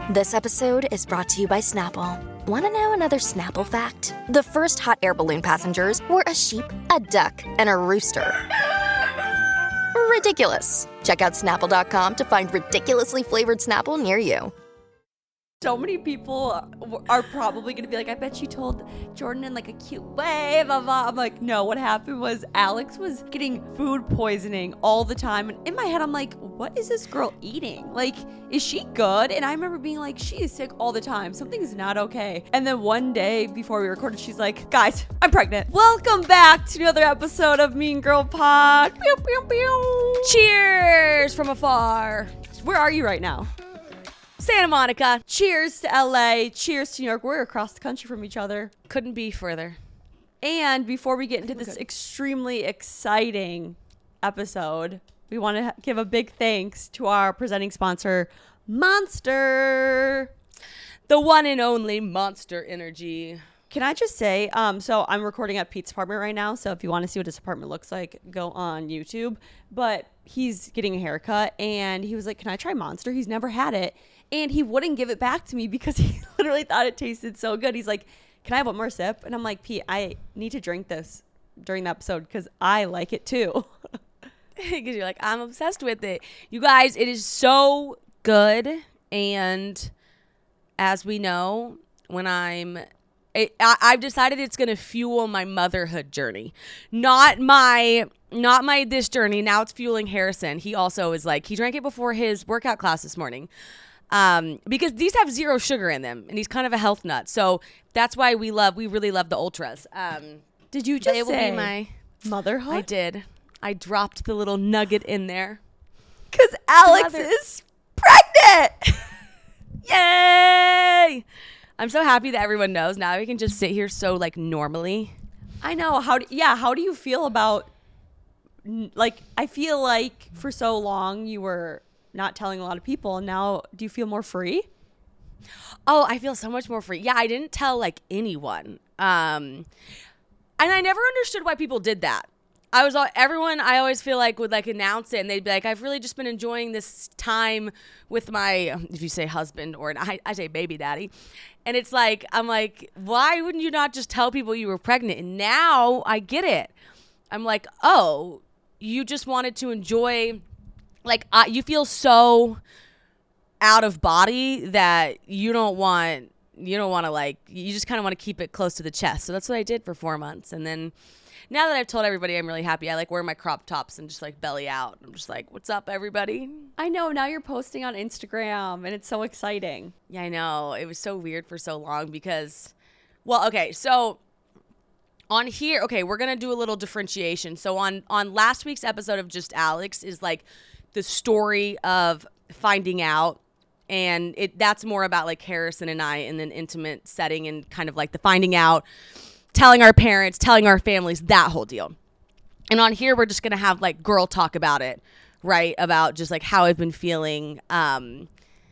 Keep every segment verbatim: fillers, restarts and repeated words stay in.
This episode is brought to you by Snapple. Want to know another Snapple fact? The first hot air balloon passengers were a sheep, a duck, and a rooster. Ridiculous. Check out Snapple dot com to find ridiculously flavored Snapple near you. So many people are probably going to be like, I bet she told Jordan in like a cute way, blah, blah. I'm like, no, what happened was Alex was getting food poisoning all the time. And in my head, I'm like, what is this girl eating? Like, is she good? And I remember being like, she is sick all the time. Something's not okay. And then one day before we recorded, she's like, guys, I'm pregnant. Welcome back to another episode of Mean Girl Pod. Pew, pew, pew. Cheers from afar. Where are you right now? Santa Monica. Cheers to L A. Cheers to New York. We're across the country from each other. Couldn't be further. And before we get into this extremely exciting episode, we want to give a big thanks to our presenting sponsor, Monster. The one and only Monster Energy. Can I just say, um, so I'm recording at Pete's apartment right now. So if you want to see what his apartment looks like, go on YouTube. But he's getting a haircut and he was like, can I try Monster? He's never had it. And he wouldn't give it back to me because he literally thought it tasted so good. He's like, can I have one more sip? And I'm like, Pete, I need to drink this during the episode because I like it too. Because you're like, I'm obsessed with it. You guys, it is so good. And as we know, when I'm, it, I, I've decided it's going to fuel my motherhood journey. Not my, not my this journey. Now it's fueling Harrison. He also is like, he drank it before his workout class this morning. Um, because these have zero sugar in them, and he's kind of a health nut. So that's why we love, we really love the ultras. Um, did you just it say will be my motherhood? I did. I dropped the little nugget in there. Because Alex Mother- is pregnant. Yay! I'm so happy that everyone knows. Now we can just sit here so like normally. I know. How do, yeah, how do you feel about, like, I feel like for so long you were not telling a lot of people. Now, do you feel more free? Oh, I feel so much more free. Yeah, I didn't tell like anyone. Um, and I never understood why people did that. I was all, everyone I always feel like would like announce it and they'd be like, I've really just been enjoying this time with my, if you say husband or an, I, I say baby daddy. And it's like, I'm like, why wouldn't you not just tell people you were pregnant? And now I get it. I'm like, oh, you just wanted to enjoy, like, uh, you feel so out of body that you don't want, you don't want to like, you just kind of want to keep it close to the chest. So that's what I did for four months. And then now that I've told everybody I'm really happy, I like wear my crop tops and just like belly out. I'm just like, what's up, everybody? I know. Now you're posting on Instagram and it's so exciting. Yeah, I know. It was so weird for so long because, well, okay, so on here, okay, we're going to do a little differentiation. So on, on last week's episode of Just Alex is like the story of finding out. And it that's more about like Harrison and I in an intimate setting and kind of like the finding out, telling our parents, telling our families, that whole deal. And on here, we're just going to have like girl talk about it, right? About just like how I've been feeling um,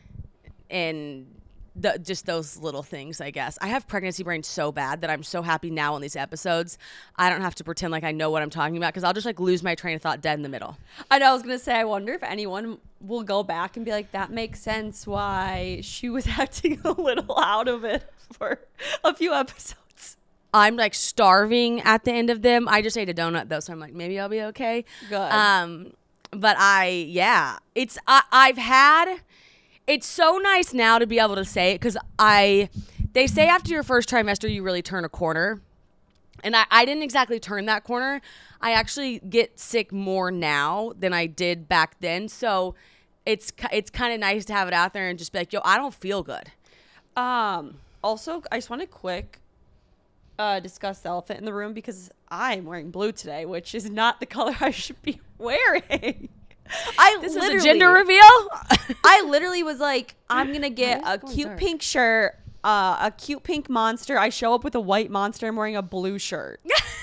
and the, just those little things, I guess. I have pregnancy brain so bad that I'm so happy now on these episodes. I don't have to pretend like I know what I'm talking about because I'll just like lose my train of thought dead in the middle. I know. I was going to say, I wonder if anyone will go back and be like, that makes sense why she was acting a little out of it for a few episodes. I'm like starving at the end of them. I just ate a donut though, so I'm like, maybe I'll be okay. Good. Um, but I, yeah, it's, I, I've had, it's so nice now to be able to say it because I, they say after your first trimester, you really turn a corner. And I, I didn't exactly turn that corner. I actually get sick more now than I did back then. So it's, it's kind of nice to have it out there and just be like, yo, I don't feel good. Um, also, I just want to quick uh, discuss the elephant in the room because I'm wearing blue today, which is not the color I should be wearing. I this literally, is a gender reveal? I literally was like, I'm going to get a cute dark? pink shirt, uh, a cute pink monster. I show up with a white monster. I'm wearing a blue shirt.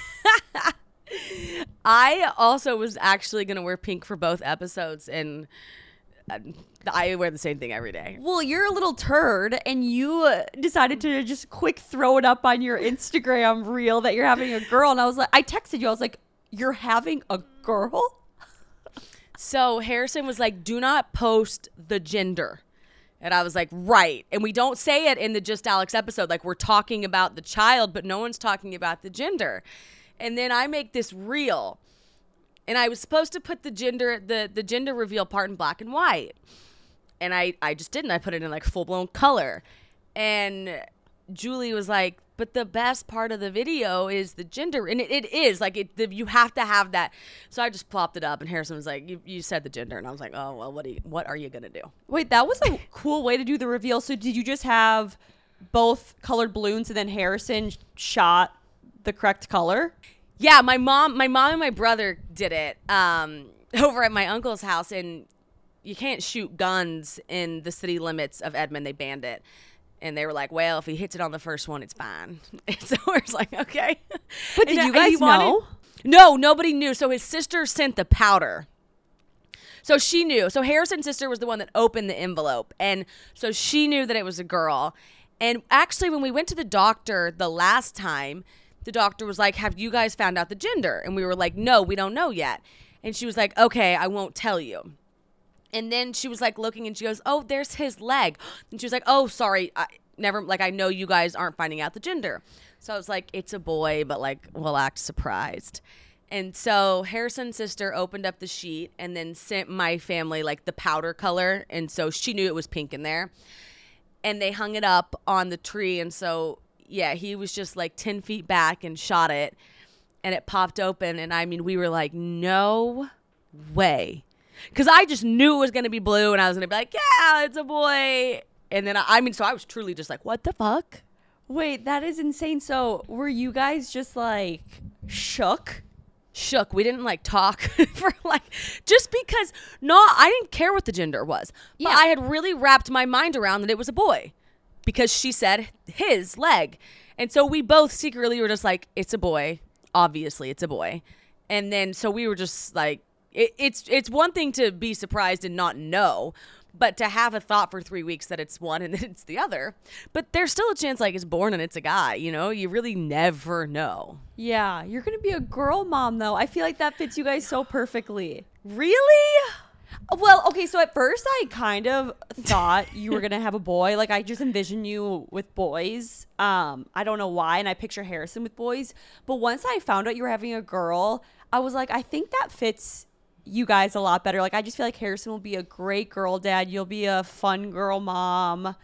I also was actually going to wear pink for both episodes, and I wear the same thing every day. Well, you're a little turd, and you decided to just quick throw it up on your Instagram reel that you're having a girl. And I was like, I texted you. I was like, you're having a girl? So Harrison was like, do not post the gender. And I was like, right. And we don't say it in the Just Alex episode. Like, we're talking about the child, but no one's talking about the gender. And then I make this reel. And I was supposed to put the gender the, the gender reveal part in black and white. And I, I just didn't. I put it in, like, full-blown color. And Julie was like, but the best part of the video is the gender. And it, it is. Like, it, the, you have to have that. So I just plopped it up. And Harrison was like, you, you said the gender. And I was like, oh, well, what, do you, what are you going to do? Wait, that was a cool way to do the reveal. So did you just have both colored balloons and then Harrison shot the correct color? Yeah, my mom my mom and my brother did it um, over at my uncle's house. And you can't shoot guns in the city limits of Edmond. They banned it. And they were like, well, if he hits it on the first one, it's fine. And so we're just like, okay. But did and, you guys wanted, know? No, nobody knew. So his sister sent the powder. So she knew. So Harrison's sister was the one that opened the envelope. And so she knew that it was a girl. And actually, when we went to the doctor the last time, the doctor was like, have you guys found out the gender? And we were like, no, we don't know yet. And she was like, okay, I won't tell you. And then she was like looking and she goes, oh, there's his leg. And she was like, oh, sorry. I never, like, I know you guys aren't finding out the gender. So I was like, it's a boy, but like, we'll act surprised. And so Harrison's sister opened up the sheet and then sent my family like the powder color. And so she knew it was pink in there. And they hung it up on the tree. And so, yeah, he was just like ten feet back and shot it. And it popped open. And I mean, we were like, no way. Because I just knew it was going to be blue, and I was going to be like, yeah, it's a boy. And then, I, I mean, so I was truly just like, what the fuck? Wait, that is insane. So were you guys just like shook? Shook. We didn't like talk for like, just because, no, I didn't care what the gender was. But Yeah. I had really wrapped my mind around that it was a boy because she said his leg. And so we both secretly were just like, it's a boy. Obviously, it's a boy. And then, so we were just like, It, it's it's one thing to be surprised and not know, but to have a thought for three weeks that it's one and then it's the other. But there's still a chance like it's born and it's a guy, you know? You really never know. Yeah, you're going to be a girl mom, though. I feel like that fits you guys so perfectly. Really? Well, okay, so at first I kind of thought you were going to have a boy. Like, I just envision you with boys. Um, I don't know why, and I picture Harrison with boys. But once I found out you were having a girl, I was like, I think that fits you guys a lot better. Like, I just feel like Harrison will be a great girl dad. You'll be a fun girl mom.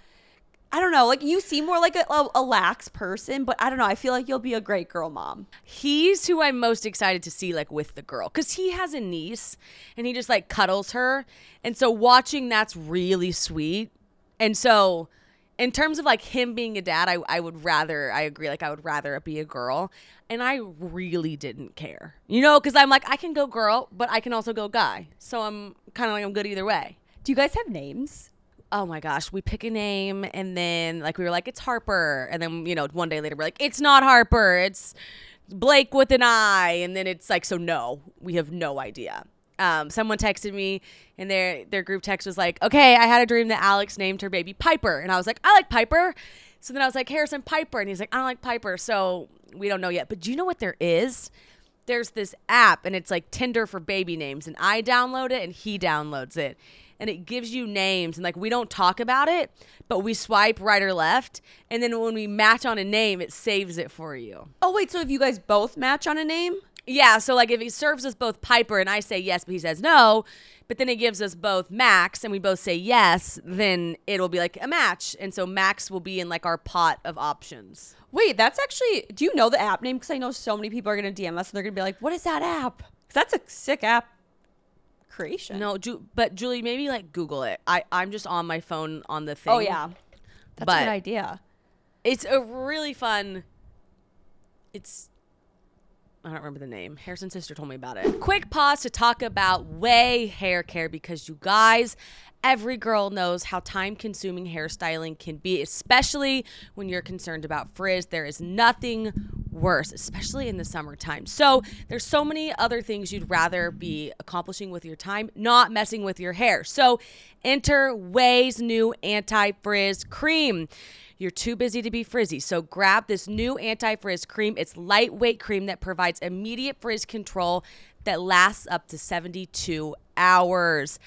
I don't know. Like, you seem more like a, a, a lax person, but I don't know. I feel like you'll be a great girl mom. He's who I'm most excited to see, like, with the girl. Because he has a niece, and he just, like, cuddles her. And so watching that's really sweet. And so in terms of, like, him being a dad, I, I would rather, I agree, like, I would rather it be a girl. And I really didn't care. You know, because I'm like, I can go girl, but I can also go guy. So I'm kind of like, I'm good either way. Do you guys have names? Oh my gosh, we pick a name and then like we were like, it's Harper. And then, you know, one day later we're like, it's not Harper. It's Blake with an I. And then it's like, so no, we have no idea. Um, someone texted me and their, their group text was like, okay, I had a dream that Alex named her baby Piper. And I was like, I like Piper. So then I was like, Harrison Piper. And he's like, I don't like Piper. So we don't know yet. But do you know what there is? There's this app and it's like Tinder for baby names. And I download it and he downloads it. And it gives you names. And like we don't talk about it, but we swipe right or left. And then when we match on a name, it saves it for you. Oh, wait. So if you guys both match on a name? Yeah. So like if he serves us both Piper and I say yes, but he says no, but then it gives us both Max and we both say yes, then it'll be like a match. And so Max will be in like our pot of options. Wait, that's actually, do you know the app name? Because I know so many people are going to D M us and they're going to be like, what is that app? Because that's a sick app creation. No, Ju- but Julie, maybe like Google it. I, I'm just on my phone on the thing. Oh, yeah. That's but a good idea. It's a really fun, it's, I don't remember the name. Harrison's sister told me about it. Quick pause to talk about Way Hair Care because you guys, every girl knows how time-consuming hairstyling can be, especially when you're concerned about frizz. There is nothing worse, especially in the summertime. So there's so many other things you'd rather be accomplishing with your time, not messing with your hair. So enter Way's new anti-frizz cream. You're too busy to be frizzy, so grab this new anti-frizz cream. It's lightweight cream that provides immediate frizz control that lasts up to seventy-two hours.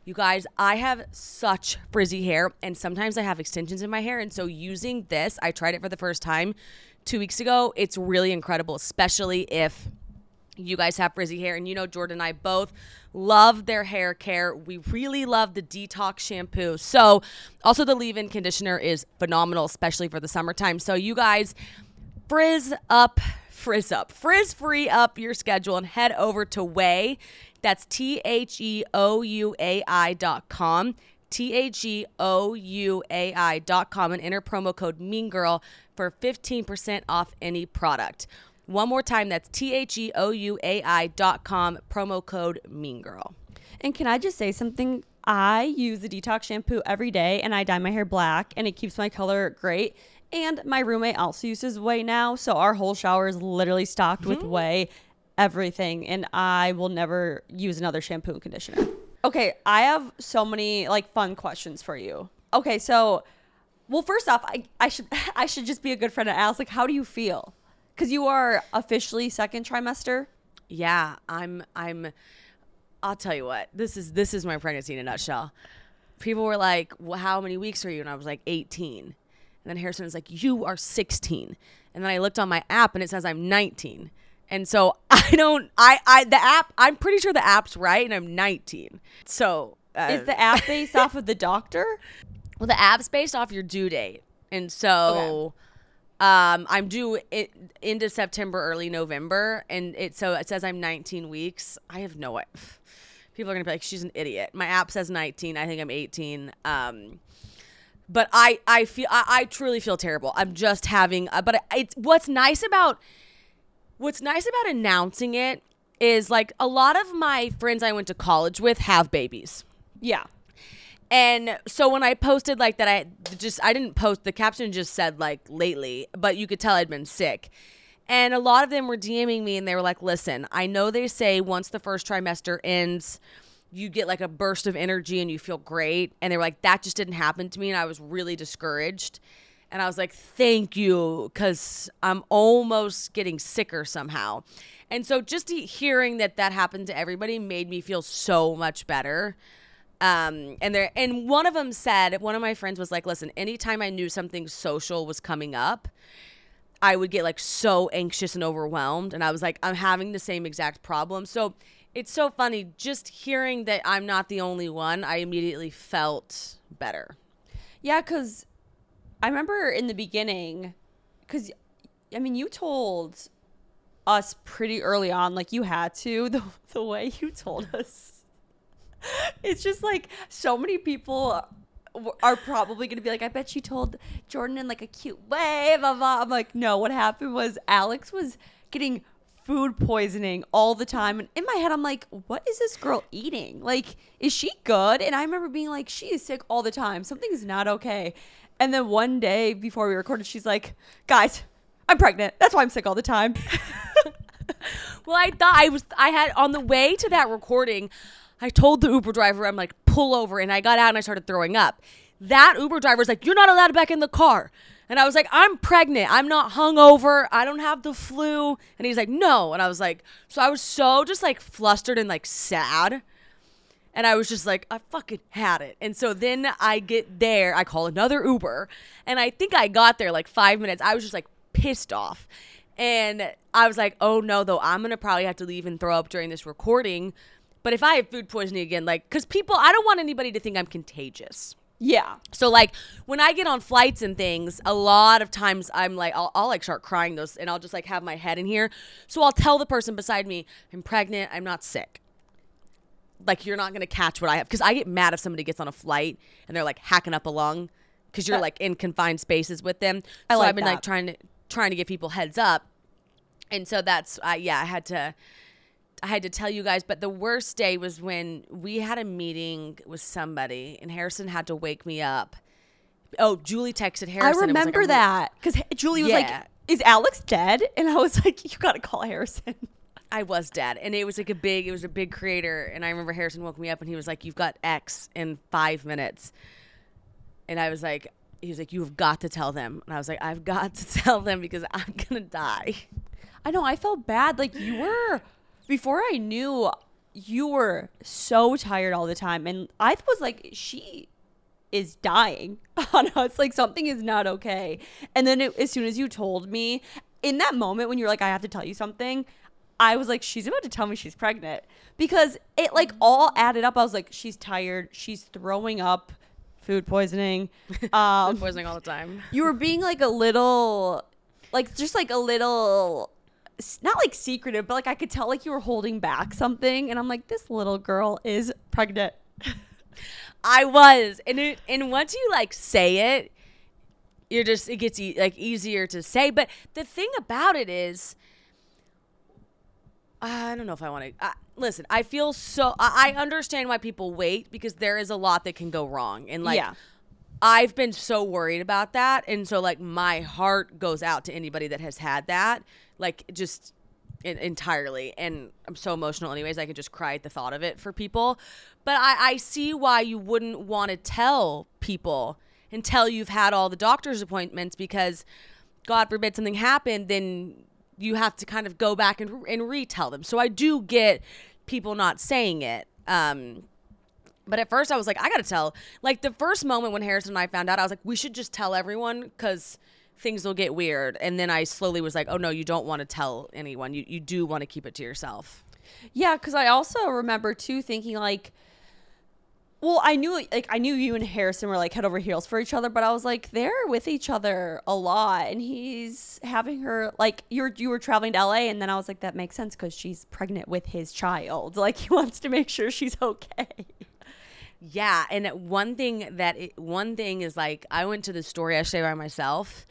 You guys, I have such frizzy hair, and sometimes I have extensions in my hair. And so using this, I tried it for the first time two weeks ago. It's really incredible, especially if you guys have frizzy hair. And you know, Jordan and I both love their hair care. We really love the detox shampoo. So also the leave-in conditioner is phenomenal, especially for the summertime. So you guys, frizz up, frizz up, frizz free up your schedule and head over to Ouai. That's T H E O U A I dot com. T H E O U A I dot com and enter promo code Mean Girl for fifteen percent off any product. One more time, that's T H E O U A I dot com, promo code Mean Girl. And can I just say something? I use the detox shampoo every day, and I dye my hair black, and it keeps my color great. And my roommate also uses Ouai now, so our whole shower is literally stocked mm-hmm. with Ouai, everything, and I will never use another shampoo and conditioner. Okay, I have so many like fun questions for you. Okay, so, well, first off, I, I should I should just be a good friend and ask, like, how do you feel? Because you are officially second trimester. Yeah, I'm. I'm. I'll tell you what. This is this is my pregnancy in a nutshell. People were like, well, "How many weeks are you?" And I was like, eighteen. And then Harrison was like, "You are sixteen." And then I looked on my app and it says I'm nineteen. And so I don't. I. I. The app. I'm pretty sure the app's right, and I'm nineteen. So uh, is the app based off of the doctor? Well, the app's based off your due date, and so. Okay. Um, I'm due it, into September, early November, and it so it says I'm nineteen weeks. I have no idea. People are gonna be like, she's an idiot. My app says nineteen. I think I'm eighteen. Um, but I I feel I, I truly feel terrible. I'm just having. Uh, but it's what's nice about what's nice about announcing it is like a lot of my friends I went to college with have babies. Yeah. And so when I posted like that, I just, I didn't post, the caption just said like lately, but you could tell I'd been sick. And a lot of them were DMing me and they were like, listen, I know they say once the first trimester ends, you get like a burst of energy and you feel great. And they were like, that just didn't happen to me. And I was really discouraged. And I was like, thank you, because I'm almost getting sicker somehow. And so just hearing that that happened to everybody made me feel so much better. Um, and there, and one of them said, one of my friends was like, listen, anytime I knew something social was coming up, I would get like so anxious and overwhelmed. And I was like, I'm having the same exact problem. So it's so funny just hearing that I'm not the only one. I immediately felt better. Yeah. Cause I remember in the beginning, cause I mean, you told us pretty early on, like you had to, the, the way you told us. It's just like so many people are probably going to be like, I bet she told Jordan in like a cute way, blah, blah. I'm like, no, what happened was Alex was getting food poisoning all the time. And in my head, I'm like, what is this girl eating? Like, is she good? And I remember being like, she is sick all the time. Something is not okay. And then one day before we recorded, she's like, guys, I'm pregnant. That's why I'm sick all the time. Well, I thought I was, I had on the way to that recording, I told the Uber driver, I'm like, pull over. And I got out and I started throwing up. That Uber driver was like, you're not allowed back in the car. And I was like, I'm pregnant. I'm not hungover. I don't have the flu. And he's like, no. And I was like, so I was so just like flustered and like sad. And I was just like, I fucking had it. And so then I get there. I call another Uber. And I think I got there like five minutes. I was just like pissed off. And I was like, oh no, though, I'm going to probably have to leave and throw up during this recording. But if I have food poisoning again, like, because people, I don't want anybody to think I'm contagious. Yeah. So, like, when I get on flights and things, a lot of times I'm like, I'll, I'll like, start crying those, and I'll just, like, have my head in here. So I'll tell the person beside me, I'm pregnant, I'm not sick. Like, you're not going to catch what I have. Because I get mad if somebody gets on a flight and they're, like, hacking up a lung because you're, like, in confined spaces with them. I so like I've been, that. like, trying to, trying to give people heads up. And so that's, uh, yeah, I had to... I had to tell you guys, but the worst day was when we had a meeting with somebody and Harrison had to wake me up. Oh, Julie texted Harrison. I remember like, that because Julie was yeah. like, is Alex dead? And I was like, you got to call Harrison. I was dead. And it was like a big, it was a big creator. And I remember Harrison woke me up and he was like, you've got X in five minutes. And I was like, he was like, you've got to tell them. And I was like, I've got to tell them because I'm going to die. I know. I felt bad. Like you were... Before I knew you were so tired all the time. And I was like, she is dying on us. Like, something is not okay. And then it, as soon as you told me, in that moment when you're like, I have to tell you something, I was like, she's about to tell me she's pregnant. Because it, like, all added up. I was like, she's tired. She's throwing up. Food poisoning. Um, Food poisoning all the time. You were being, like, a little, like, just, like, a little, not, like, secretive, but, like, I could tell, like, you were holding back something. And I'm like, this little girl is pregnant. I was. And it, and once you, like, say it, you're just, it gets, e- like, easier to say. But the thing about it is, I don't know if I want to. Uh, listen, I feel so. I, I understand why people wait because there is a lot that can go wrong, and like, Yeah. I've been so worried about that, and so like my heart goes out to anybody that has had that, like just in, entirely. And I'm so emotional, anyways. I can just cry at the thought of it for people. But I, I see why you wouldn't want to tell people until you've had all the doctor's appointments because, God forbid, something happened, then you have to kind of go back and, and retell them. So I do get people not saying it. Um, but at first I was like, I got to tell. Like the first moment when Harrison and I found out, I was like, we should just tell everyone because things will get weird. And then I slowly was like, oh, no, you don't want to tell anyone. You, you do want to keep it to yourself. Yeah, because I also remember, too, thinking, like, well, I knew, like, I knew you and Harrison were, like, head over heels for each other, but I was like, they're with each other a lot, and he's having her, like, you were, you were traveling to L A, and then I was like, that makes sense, because she's pregnant with his child. Like, he wants to make sure she's okay. Yeah, and one thing that, it, one thing is, like, I went to the store yesterday by myself,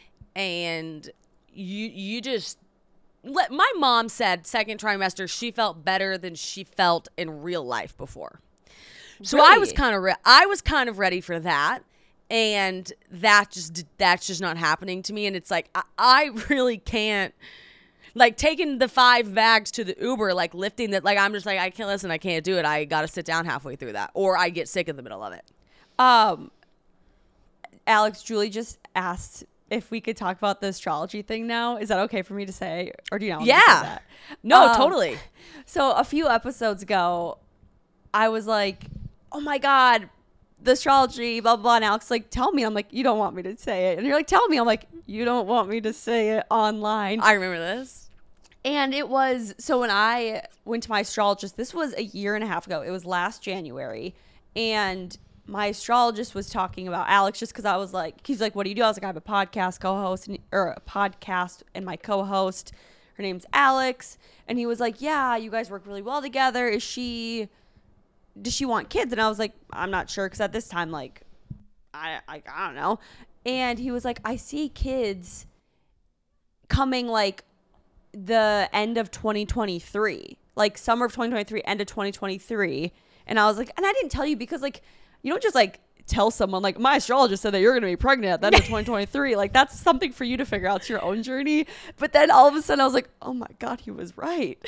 and you, you just, let, my mom said second trimester, she felt better than she felt in real life before. So Really? I was kind of re- I was kind of ready for that, and that just that's just not happening to me. And it's like I, I really can't, like taking the five bags to the Uber, like lifting that. Like I'm just like I can't listen. I can't do it. I got to sit down halfway through that, or I get sick in the middle of it. Um, Alex, Julie just asked if we could talk about the astrology thing now. Is that okay for me to say, or do you not want Yeah. me to say that? No, Um, totally. So a few episodes ago, I was like, oh my God, the astrology, blah, blah, blah. And Alex like, tell me. I'm like, you don't want me to say it. And you're like, tell me. I'm like, you don't want me to say it online. I remember this. And it was, so when I went to my astrologist, this was a year and a half ago. It was last January. And my astrologist was talking about Alex just because I was like, he's like, what do you do? I was like, I have a podcast co-host and, or a podcast and my co-host, her name's Alex. And he was like, yeah, you guys work really well together. Is she... does she want kids? And I was like, I'm not sure. Cause at this time, like, I, I, I don't know. And he was like, I see kids coming like the end of twenty twenty-three, like summer of twenty twenty-three, end of twenty twenty-three. And I was like, and I didn't tell you because like, you don't just like tell someone like my astrologist said that you're going to be pregnant at the end of twenty twenty-three. Like that's something for you to figure out. It's your own journey. But then all of a sudden I was like, oh my God, he was right.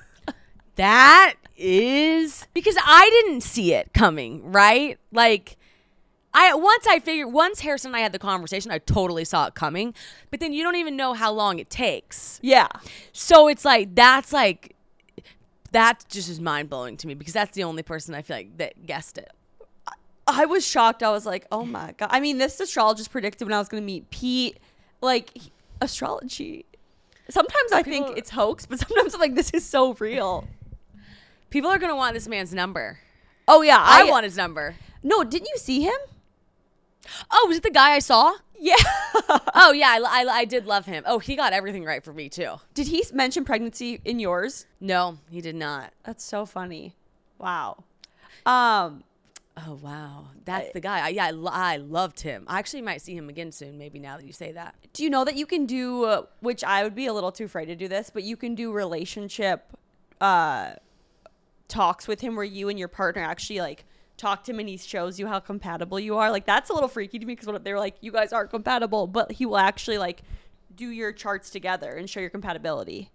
That is because I didn't see it coming, right? Like I once I figured once Harrison and I had the conversation, I totally saw it coming. But then you don't even know how long it takes. Yeah. So it's like that's like that just is mind blowing to me because that's the only person I feel like that guessed it. I was shocked. I was like, oh my God. I mean, this astrologist predicted when I was going to meet Pete, like he, astrology. Sometimes I People, think it's hoax, but sometimes I'm like, this is so real. People are going to want this man's number. Oh yeah. I, I want his number. No, didn't you see him? Oh, was it the guy I saw? Yeah. Oh, yeah. I, I, I did love him. Oh, he got everything right for me, too. Did he mention pregnancy in yours? No, he did not. That's so funny. Wow. Um, Oh, wow. That's I, the guy. I, yeah, I, I loved him. I actually might see him again soon, maybe now that you say that. Do you know that you can do, uh, which I would be a little too afraid to do this, but you can do relationship uh, talks with him where you and your partner actually like talk to him and he shows you how compatible you are. Like that's a little freaky to me because they're like, you guys aren't compatible, but he will actually like do your charts together and show your compatibility.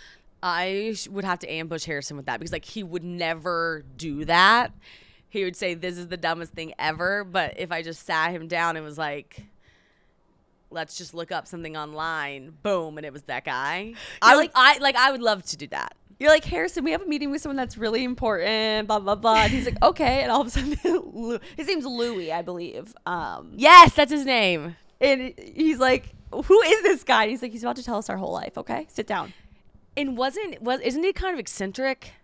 I would have to ambush Harrison with that because like he would never do that. He would say, this is the dumbest thing ever. But if I just sat him down and was like, let's just look up something online. Boom, and it was that guy. I like, I like, I would love to do that. You're like, Harrison, we have a meeting with someone that's really important, blah, blah, blah. And he's like, okay. And all of a sudden, his name's Louis, I believe. Um, Yes, that's his name. and he's like, who is this guy? And he's like, he's about to tell us our whole life. Okay, sit down. And wasn't, was, isn't he kind of eccentric?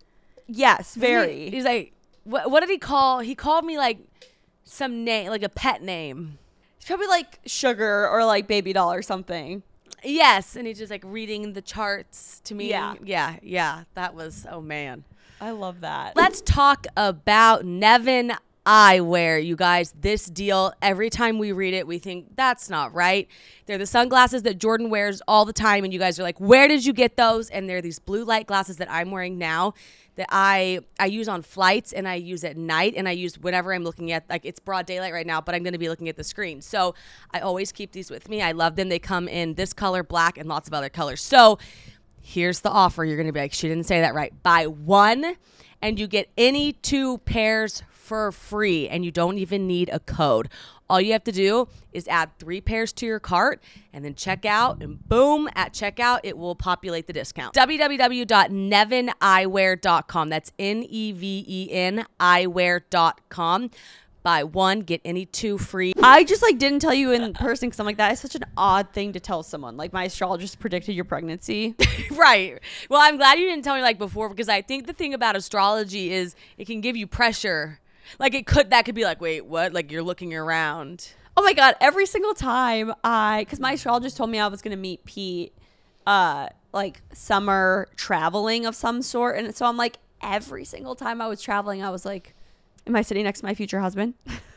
Yes, Isn't he- very. He's like, what, what did he call? He called me like some name, like a pet name. He's probably like Sugar or like Baby Doll or something. Yes, and he's just like reading the charts to me. Yeah. yeah, yeah. That was, oh man. I love that. Let's talk about Nevin Eyewear, you guys. This deal, every time we read it, we think that's not right. They're the sunglasses that Jordan wears all the time, and you guys are like, where did you get those? And they're these blue light glasses that I'm wearing now that I I use on flights, and I use at night, and I use whenever I'm looking at, like, it's broad daylight right now, but I'm going to be looking at the screen. So I always keep these with me. I love them. They come in this color, black, and lots of other colors. So here's the offer. You're going to be like, she didn't say that right. Buy one, and you get any two pairs for free, and you don't even need a code. All you have to do is add three pairs to your cart and then check out, and boom, at checkout, it will populate the discount. w w w dot nevin eyewear dot com. That's N E V E N eyewear dot com. Buy one, get any two free. I just like didn't tell you in person because I'm like, that is such an odd thing to tell someone. Like, my astrologist predicted your pregnancy. Right. Well, I'm glad you didn't tell me like before, because I think the thing about astrology is it can give you pressure. Like, it could, that could be like, wait, what? Like, you're looking around. Oh my God. Every single time I, because my astrologist told me I was going to meet Pete, uh, like summer traveling of some sort. And so I'm like, every single time I was traveling, I was like, am I sitting next to my future husband?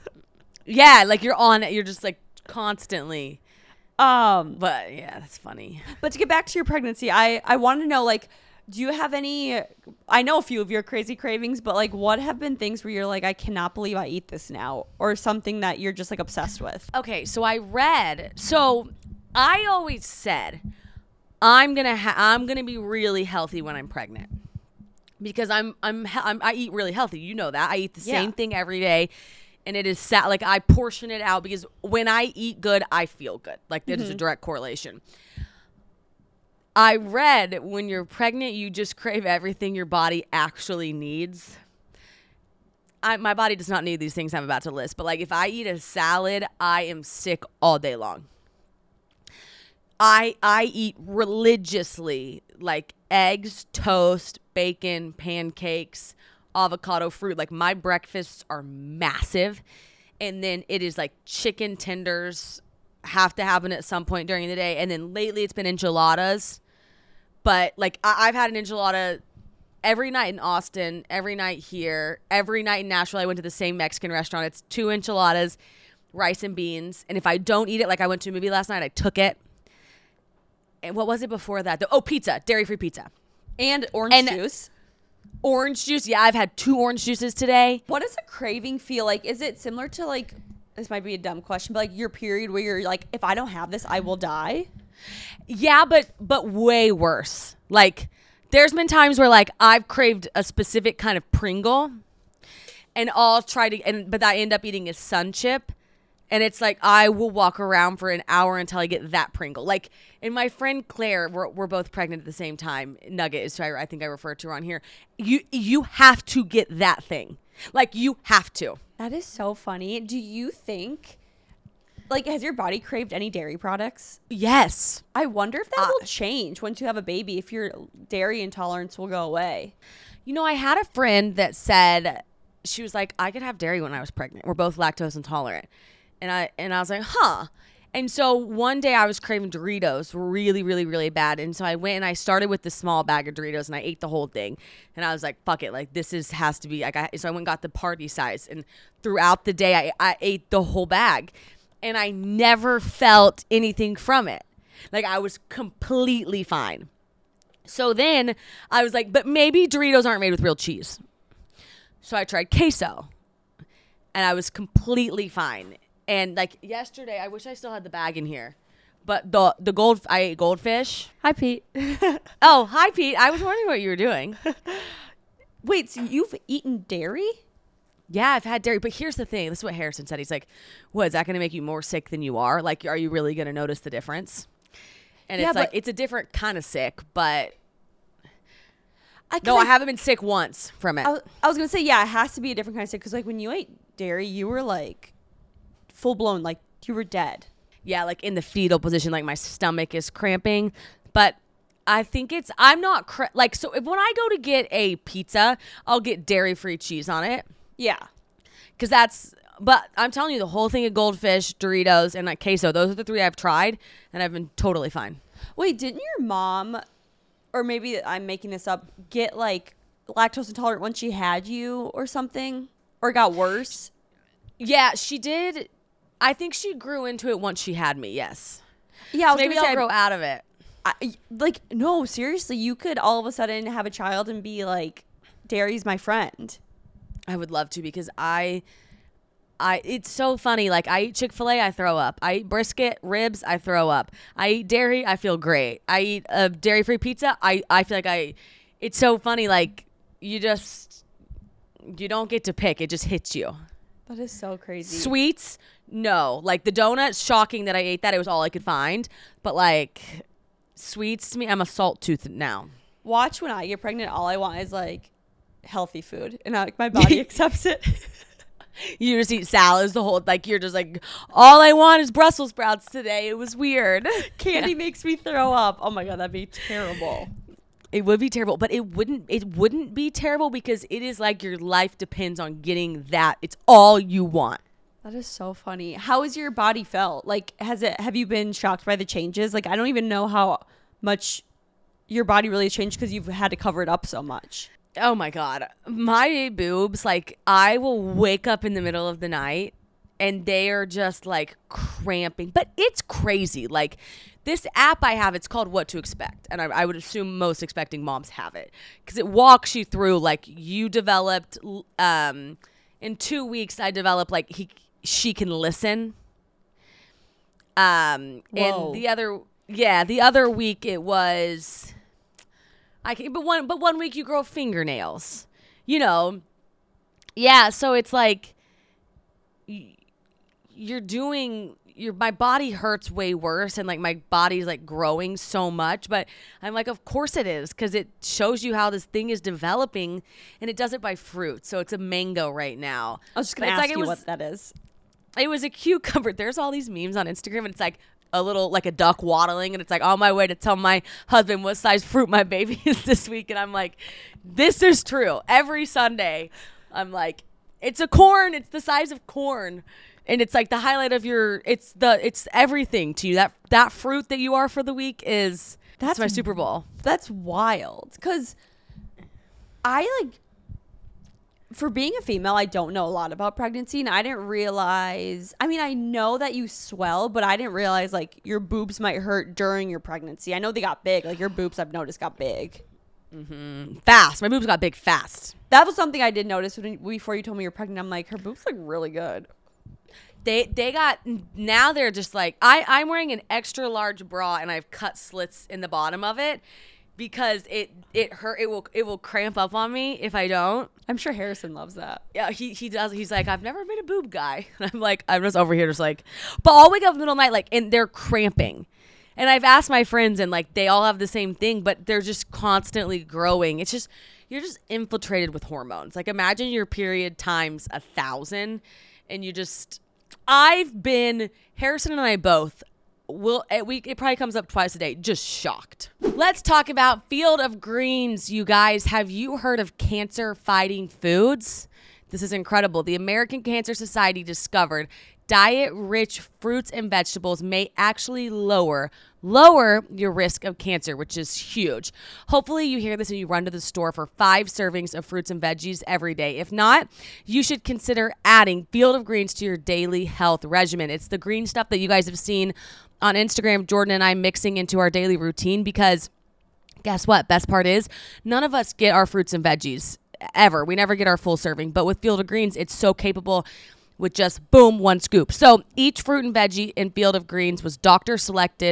Yeah. Like, you're on it. You're just like constantly. Um, But yeah, that's funny. But to get back to your pregnancy, I, I want to know, like, do you have any, I know a few of your crazy cravings, but like, what have been things where you're like, I cannot believe I eat this now, or something that you're just like obsessed with? Okay. So I read, so I always said, I'm going to, ha- I'm going to be really healthy when I'm pregnant, because I'm, I'm, he- I'm, I eat really healthy. You know that I eat the Yeah. same thing every day. And it is sad. Like, I portion it out because when I eat good, I feel good. Like, that is a direct correlation. I read when you're pregnant, you just crave everything your body actually needs. I, my body does not need these things I'm about to list. But, like, if I eat a salad, I am sick all day long. I I eat religiously, like, eggs, toast, bacon, pancakes, avocado, fruit. Like, my breakfasts are massive. And then it is like chicken tenders have to happen at some point during the day. And then lately it's been enchiladas. But like, I- I've had an enchilada every night in Austin, every night here, every night in Nashville. I went to the same Mexican restaurant. It's two enchiladas, rice and beans. And if I don't eat it, like I went to a movie last night, I took it. And what was it before that? The, oh, pizza, dairy-free pizza. And orange And- juice. Orange juice. Yeah, I've had two orange juices today. What does a craving feel like? Is it similar to like, this might be a dumb question, but like your period where you're like, if I don't have this, I will die? Yeah, but but way worse. Like, there's been times where like I've craved a specific kind of Pringle, and I'll try to, and but I end up eating a Sun Chip, and it's like I will walk around for an hour until I get that Pringle. Like, and my friend Claire, we're we're both pregnant at the same time. Nugget is who I, I think I referred to her on here. You you have to get that thing. Like, you have to. That is so funny. Do you think, like, has your body craved any dairy products? Yes. I wonder if that Uh, will change once you have a baby, if your dairy intolerance will go away. You know, I had a friend that said, she was like, I could have dairy when I was pregnant. We're both lactose intolerant. And I and I was like, huh. And so one day I was craving Doritos really, really, really bad. And so I went and I started with the small bag of Doritos and I ate the whole thing. And I was like, fuck it. Like, this is has to be like, I, so I went and got the party size. And throughout the day, I, I ate the whole bag. And I never felt anything from it. Like, I was completely fine. So then I was like, but maybe Doritos aren't made with real cheese. So I tried queso. And I was completely fine. And like yesterday, I wish I still had the bag in here, but the the gold I ate goldfish. Hi, Pete. Oh, hi Pete. I was wondering what you were doing. Wait, so you've eaten dairy? Yeah, I've had dairy. But here's the thing. This is what Harrison said. He's like, what, is that going to make you more sick than you are? Like, are you really going to notice the difference? And Yeah, it's like, but- it's a different kind of sick, but I, no, I haven't been sick once from it. I, was- I was gonna say, yeah, it has to be a different kind of sick because, like, when you ate dairy, you were like full blown, like you were dead. Yeah, like in the fetal position, like my stomach is cramping. But I think it's, I'm not, cra- like, so if, when I go to get a pizza, I'll get dairy-free cheese on it. Yeah. Because that's, but I'm telling you, the whole thing of Goldfish, Doritos, and like queso, those are the three I've tried, and I've been totally fine. Wait, didn't your mom, or maybe I'm making this up, get like lactose intolerant when she had you or something? Or it got worse? Yeah, she did. I think she grew into it once she had me, yes. Yeah, I So was maybe gonna I'll say, grow out of it. I, like, no, seriously, you could all of a sudden have a child and be like, dairy's my friend. I would love to because I, I. It's so funny. Like I eat Chick-fil-A, I throw up. I eat brisket, ribs, I throw up. I eat dairy, I feel great. I eat a dairy-free pizza, I, I feel like I. It's so funny. Like you just, you don't get to pick. It just hits you. That is so crazy. Sweets, no. Like the donuts, shocking that I ate that. It was all I could find. But like sweets to me, I'm a salt tooth now. Watch when I get pregnant, all I want is like healthy food, and I, like my body accepts it. You just eat salads the whole, like you're just like, all I want is Brussels sprouts today. It was weird. Candy makes me throw up. Oh my god, that'd be terrible. It would be terrible, but it wouldn't, it wouldn't be terrible because it is like your life depends on getting that. It's all you want. That is so funny. How has your body felt? Like, has it, have you been shocked by the changes? Like, I don't even know how much your body really has changed because you've had to cover it up so much. Oh my God. My boobs, like I will wake up in the middle of the night and they are just like cramping, but it's crazy. Like this app I have, it's called What to Expect. And I, I would assume most expecting moms have it because it walks you through, like you developed, um, in two weeks, I developed like he, she can listen. Um, Whoa. and the other, yeah, the other week it was, I can, but one, but one week you grow fingernails, you know? Yeah. So it's like, y- you're doing your, my body hurts way worse. And like my body's like growing so much, but I'm like, of course it is. Cause it shows you how this thing is developing and it does it by fruit. So it's a mango right now. I was just going to It's ask like it you was- what that is. It was a cucumber. There's all these memes on Instagram and it's like a little, like a duck waddling. And it's like on my way to tell my husband what size fruit my baby is this week. And I'm like, this is true. Every Sunday, I'm like, it's a corn. It's the size of corn. And it's like the highlight of your, it's the, it's everything to you. That, that fruit that you are for the week is, that's, That's my Super Bowl. That's wild. Because I like, for being a female, I don't know a lot about pregnancy. And I didn't realize, I mean, I know that you swell, but I didn't realize like your boobs might hurt during your pregnancy. I know they got big. Like your boobs, I've noticed, got big. Fast. My boobs got big fast. That was something I did notice when, before you told me you're pregnant. I'm like, her boobs look really good. They they got, now they're just like, I, I'm wearing an extra large bra and I've cut slits in the bottom of it because it it hurt, it will it will cramp up on me if I don't. I'm sure Harrison loves that. Yeah, he he does. He's like, I've never been a boob guy. And I'm like, I'm just over here just like, but I'll wake up in the middle of the night like, and they're cramping. And I've asked my friends and like, they all have the same thing, but they're just constantly growing. It's just, you're just infiltrated with hormones. Like imagine your period times a thousand and you just, I've been, Harrison and I both, will it, we, it probably comes up twice a day, just shocked. Let's talk about Field of Greens, you guys. Have you heard of cancer-fighting foods? This is incredible. The American Cancer Society discovered diet-rich fruits and vegetables may actually lower lower your risk of cancer, which is huge. Hopefully you hear this and you run to the store for five servings of fruits and veggies every day. If not, you should consider adding Field of Greens to your daily health regimen. It's the green stuff that you guys have seen on Instagram, Jordan and I mixing into our daily routine because guess what? Best part is none of us get our fruits and veggies ever. We never get our full serving, but with Field of Greens, it's so capable with just boom, one scoop. So each fruit and veggie in Field of Greens was doctor selected,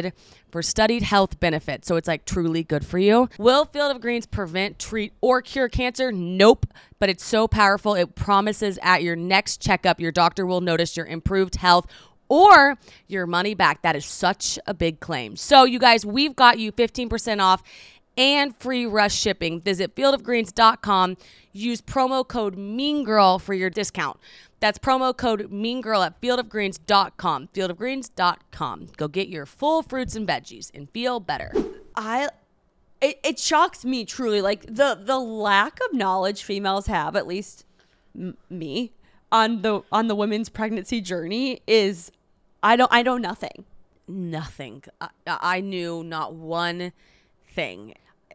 for studied health benefits. So it's like truly good for you. Will Field of Greens prevent, treat, or cure cancer? Nope. But it's so powerful. It promises at your next checkup, your doctor will notice your improved health or your money back. That is such a big claim. So you guys, we've got you fifteen percent off and free rush shipping. Visit field of greens dot com. Use promo code MEANGIRL for your discount. That's promo code MEANGIRL at field of greens dot com. field of greens dot com. Go get your full fruits and veggies and feel better. I it, it shocks me truly, like the the lack of knowledge females have, at least m- me, on the on the women's pregnancy journey is I don't I know nothing. Nothing. I, I knew not one thing.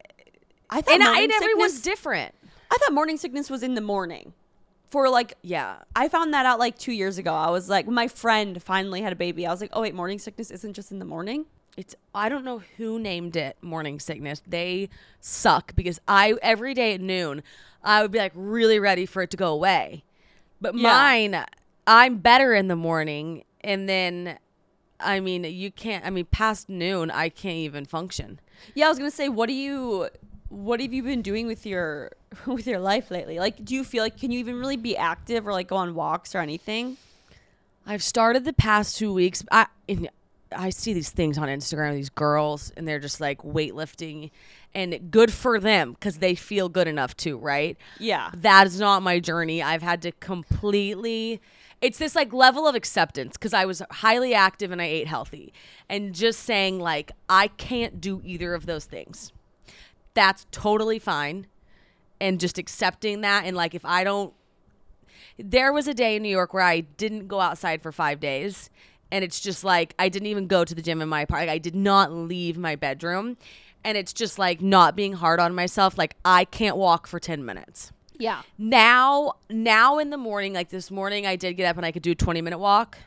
I thought and, I, morning and everyone's sickness, different. I thought morning sickness was in the morning. For like, Yeah. I found that out like two years ago. I was like, my friend finally had a baby. I was like, oh wait, morning sickness isn't just in the morning. It's I don't know who named it morning sickness. They suck because I every day at noon I would be like really ready for it to go away. But Yeah. mine, I'm better in the morning, and then I mean you can't I mean past noon I can't even function. Yeah, I was gonna say, what do you, what have you been doing with your with your life lately? Like, do you feel like can you even really be active or like go on walks or anything? I've started the past two weeks. I in, I see these things on Instagram, these girls, and they're just like weightlifting, and good for them because they feel good enough too, right? Yeah. That is not my journey. I've had to completely, it's this like level of acceptance because I was highly active and I ate healthy, and just saying like, I can't do either of those things. That's totally fine. And just accepting that. And like, if I don't, there was a day in New York where I didn't go outside for five days. And it's just like, I didn't even go to the gym in my apartment. I did not leave my bedroom. And it's just like not being hard on myself. Like, I can't walk for ten minutes. Yeah. Now, now in the morning, like this morning, I did get up and I could do a twenty minute walk.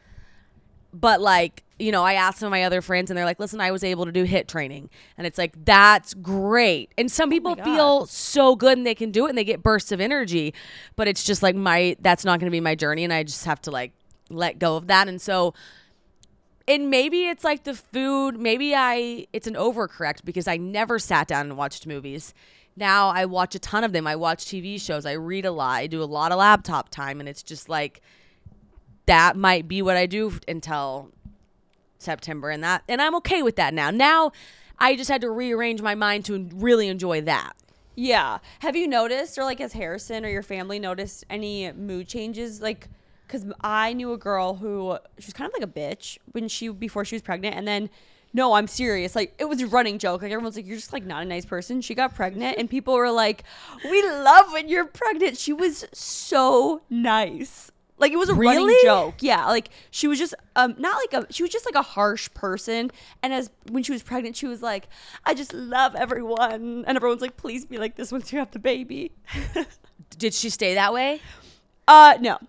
But like, you know, I asked some of my other friends and they're like, listen, I was able to do HIIT training. And it's like, that's great. And some people God. feel so good and they can do it and they get bursts of energy. But it's just like my, that's not going to be my journey. And I just have to like let go of that. And so, and maybe it's like the food, maybe I, it's an overcorrect because I never sat down and watched movies. Now I watch a ton of them. I watch T V shows. I read a lot. I do a lot of laptop time. And it's just like, that might be what I do until September, and that, and I'm okay with that now. Now, I just had to rearrange my mind to really enjoy that. Yeah. Have you noticed, or like has Harrison or your family noticed any mood changes? Like, because I knew a girl who, she was kind of like a bitch when she, before she was pregnant. And then, no, I'm serious. Like, it was a running joke. Like, everyone's like, you're just like not a nice person. She got pregnant and people were like, we love when you're pregnant. She was so nice. Like, it was a Really? running joke. Yeah. Like, she was just, um, not like a, she was just like a harsh person. And as, when she was pregnant, she was like, I just love everyone. And everyone's like, please be like this once you have the baby. Did she stay that way? Uh, no.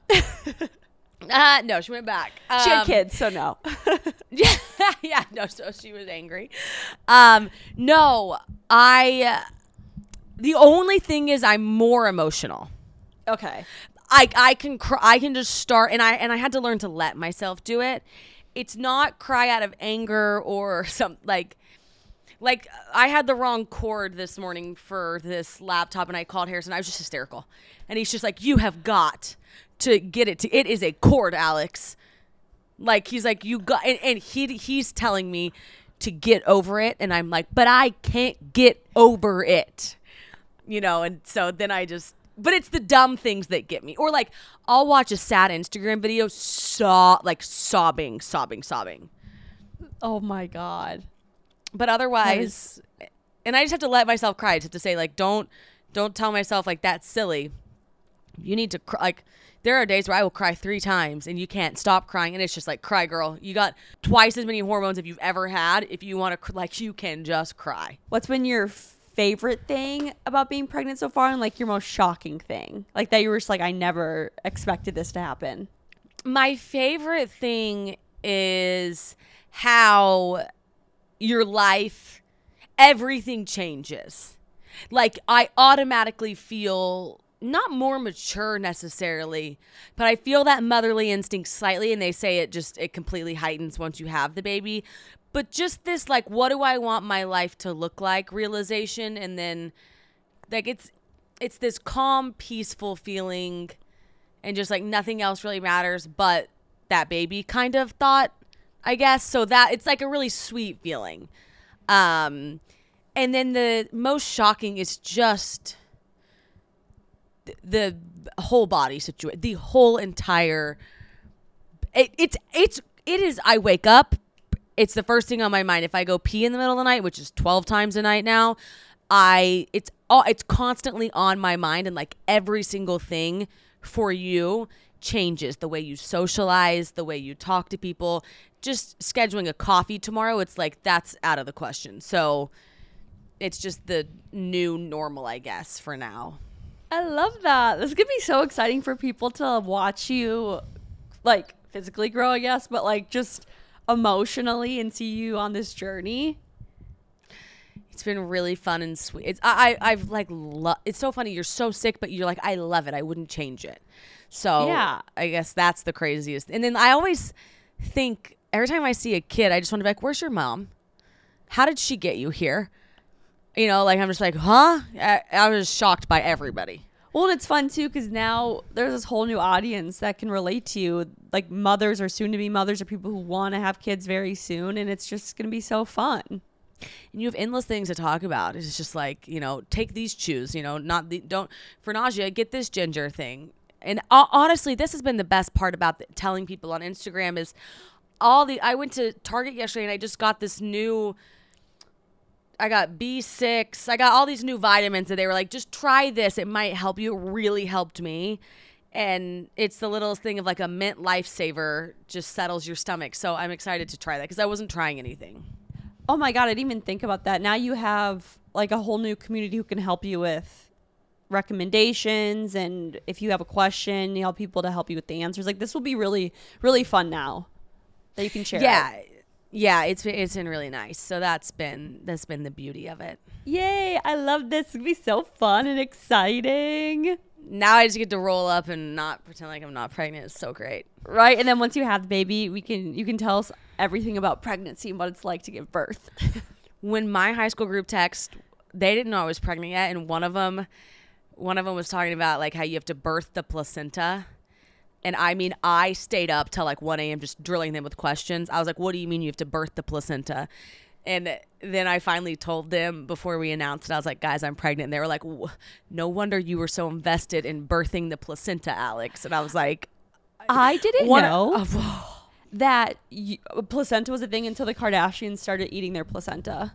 Uh, no, she went back. She had Um, kids, so no. Yeah, yeah, no, so she was angry. Um, no, I, uh, the only thing is I'm more emotional. Okay. I I can cry, I can just start, and I and I had to learn to let myself do it. It's not cry out of anger or some like like I had the wrong cord this morning for this laptop, and I called Harrison. I was just hysterical, and he's just like, "You have got to get it to. It is a cord, Alex." Like he's like, "You got," and, and he he's telling me to get over it, and I'm like, "But I can't get over it," you know. And so then I just. But it's the dumb things that get me. Or like, I'll watch a sad Instagram video, so, like sobbing, sobbing, sobbing. Oh my God. But otherwise, and I just have to let myself cry. I just have to say, like, don't, don't tell myself like that's silly. You need to cry. Like, there are days where I will cry three times and you can't stop crying. And it's just like, cry, girl. You got twice as many hormones if you've ever had. If you want to, like, you can just cry. What's been your favorite thing about being pregnant so far, and like your most shocking thing, like that you were just like, I never expected this to happen? My favorite thing is how your life, everything changes. Like, I automatically feel not more mature necessarily, but I feel that motherly instinct slightly, and they say it just it completely heightens once you have the baby. But just this, like, what do I want my life to look like realization, and then like it's it's this calm, peaceful feeling, and just like nothing else really matters but that baby kind of thought, I guess. So that it's like a really sweet feeling. Um, and then the most shocking is just the whole body situation, the whole entire. It, it's it's it is. I wake up. It's the first thing on my mind. If I go pee in the middle of the night, which is twelve times a night now, I it's all it's constantly on my mind, and like every single thing for you changes. The way you socialize, the way you talk to people, just scheduling a coffee tomorrow, it's like that's out of the question. So it's just the new normal, I guess, for now. I love that. This is gonna be so exciting for people to watch you, like physically grow, I guess, but like just emotionally, and see you on this journey. It's been really fun and sweet. It's I, I I've like lo- it's so funny. You're so sick, but you're like, I love it. I wouldn't change it. So yeah, I guess that's the craziest. And then I always think every time I see a kid, I just want to be like, where's your mom? How did she get you here? You know, like I'm just like, huh? I, I was shocked by everybody. Well, and it's fun too because now there's this whole new audience that can relate to you, like mothers or soon-to-be mothers or people who want to have kids very soon, and it's just gonna be so fun. And you have endless things to talk about. It's just like, you know, take these chews, you know, not the, don't, for nausea, get this ginger thing. And uh, honestly, this has been the best part about the, telling people on Instagram is all the, I went to Target yesterday and I just got this new, I got B six, I got all these new vitamins that they were like, just try this. It might help you. It really helped me. And it's the littlest thing of like a mint lifesaver just settles your stomach. So I'm excited to try that because I wasn't trying anything. Oh my God, I didn't even think about that. Now you have like a whole new community who can help you with recommendations, and if you have a question, you help people to help you with the answers. Like this will be really, really fun now that you can share. Yeah. It. Yeah, it's been, it's been really nice. So that's been that's been the beauty of it. Yay, I love this. It's gonna be so fun and exciting. Now I just get to roll up and not pretend like I'm not pregnant. It's so great. Right, and then once you have the baby, we can you can tell us everything about pregnancy and what it's like to give birth. When my high school group text, they didn't know I was pregnant yet, and one of them one of them was talking about like how you have to birth the placenta. And I mean, I stayed up till like one a.m. just drilling them with questions. I was like, what do you mean you have to birth the placenta? And then I finally told them before we announced it, I was like, guys, I'm pregnant. And they were like, no wonder you were so invested in birthing the placenta, Alex. And I was like, I didn't one, know uh, that you, placenta was a thing until the Kardashians started eating their placenta.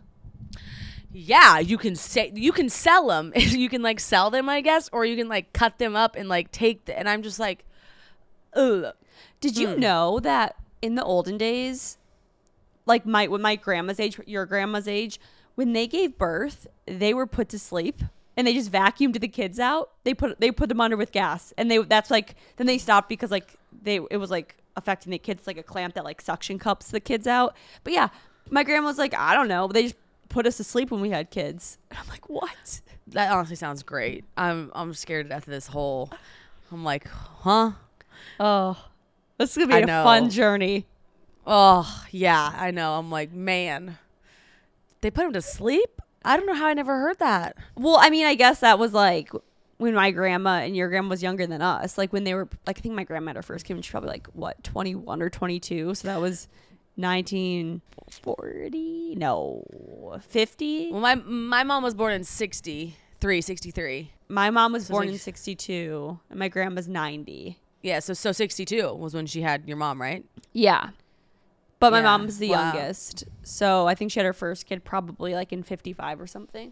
Yeah, you can say you can sell them. You can like sell them, I guess, or you can like cut them up and like take the, and I'm just like, ugh. Did you mm. know that in the olden days, like my when my grandma's age, your grandma's age, when they gave birth, they were put to sleep and they just vacuumed the kids out. They put they put them under with gas, and they that's like then they stopped because like they it was like affecting the kids, like a clamp that like suction cups the kids out. But yeah, my grandma was like, I don't know, they just put us to sleep when we had kids. And I'm like, what? That honestly sounds great. I'm I'm scared to death of this whole. I'm like, huh? Oh, this is gonna be a fun journey. Oh yeah, I know. I'm like, man, they put him to sleep? I don't know how I never heard that. Well, I mean, I guess that was like when my grandma and your grandma was younger than us. Like when they were, like I think my grandma had her first kid when she was probably like what twenty-one or twenty-two. So that was nineteen forty, no, fifty. Well, my my mom was born in sixty-three, sixty-three. My mom was so born like, in sixty-two, and my grandma's ninety. Yeah, so so sixty-two was when she had your mom, right? Yeah. But my yeah. mom's the wow. youngest. So I think she had her first kid probably like in fifty-five or something.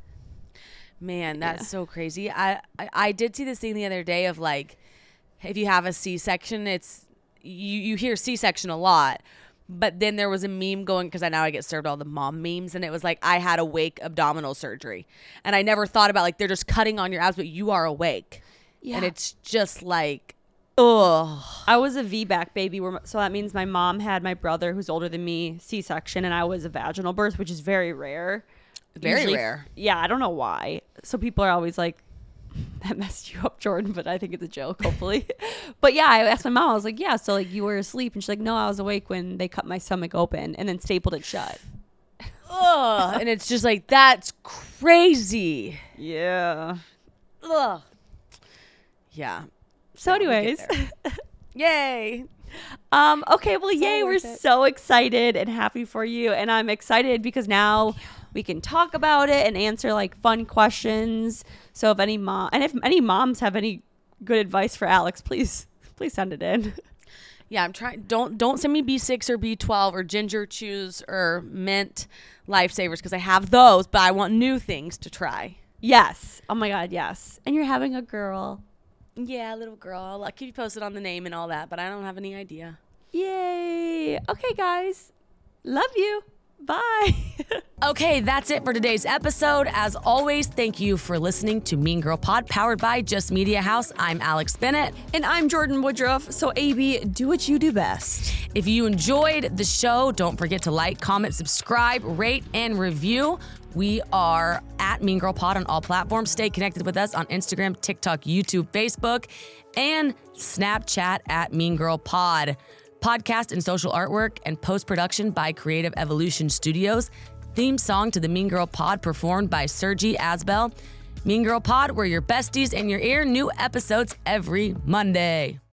Man, that's yeah. so crazy. I, I I did see this thing the other day of like, if you have a C-section, it's, you, you hear C-section a lot. But then there was a meme going, because I now I get served all the mom memes, and it was like, I had awake abdominal surgery. And I never thought about like, they're just cutting on your abs, but you are awake. Yeah. And it's just like, ugh. I was a V BAC baby, where, so that means my mom had my brother, who's older than me, C-section, and I was a vaginal birth, which is very rare. Very Usually, rare. Yeah, I don't know why. So people are always like, that messed you up, Jordan, but I think it's a joke, hopefully. But yeah, I asked my mom, I was like, yeah, so like you were asleep. And she's like, no, I was awake when they cut my stomach open and then stapled it shut. Ugh. And it's just like, that's crazy. Yeah. Ugh. Yeah. So Yeah, we'll anyways. get Yay. Um, okay, well, It's all yay, we're worth it. so excited and happy for you. And I'm excited because now we can talk about it and answer like fun questions. So if any mom and if any moms have any good advice for Alex, please, please send it in. Yeah, I'm trying. Don't don't send me B six or B twelve or ginger chews or mint lifesavers because I have those, but I want new things to try. Yes. Oh my God, yes. And you're having a girl. Yeah, little girl. I'll keep you posted on the name and all that, but I don't have any idea. Yay. Okay, guys. Love you. Bye. Okay, that's it for today's episode. As always, thank you for listening to Mean Girl Pod, powered by Just Media House. I'm Alex Bennett. And I'm Jordan Woodruff. So, A B, do what you do best. If you enjoyed the show, don't forget to like, comment, subscribe, rate, and review. We are at Mean Girl Pod on all platforms. Stay connected with us on Instagram, TikTok, YouTube, Facebook, and Snapchat at Mean Girl Pod. Podcast and social artwork and post-production by Creative Evolution Studios. Theme song to the Mean Girl Pod performed by Sergi Asbel. Mean Girl Pod, we're your besties in your ear. New episodes every Monday.